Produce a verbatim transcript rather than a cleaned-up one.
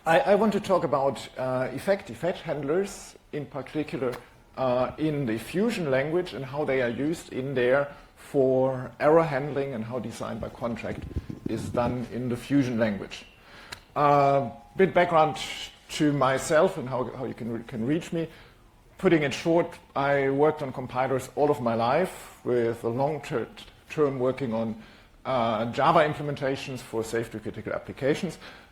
I, I want to talk about uh, effect, effect handlers, in particular uh, in the Fusion language and how they are used in there for error handling and how design by contract is done in the Fusion language. A uh, bit background to myself and how, how you can, can reach me. Putting it short, I worked on compilers all of my life with a long ter term working on uh, Java implementations for safety critical applications.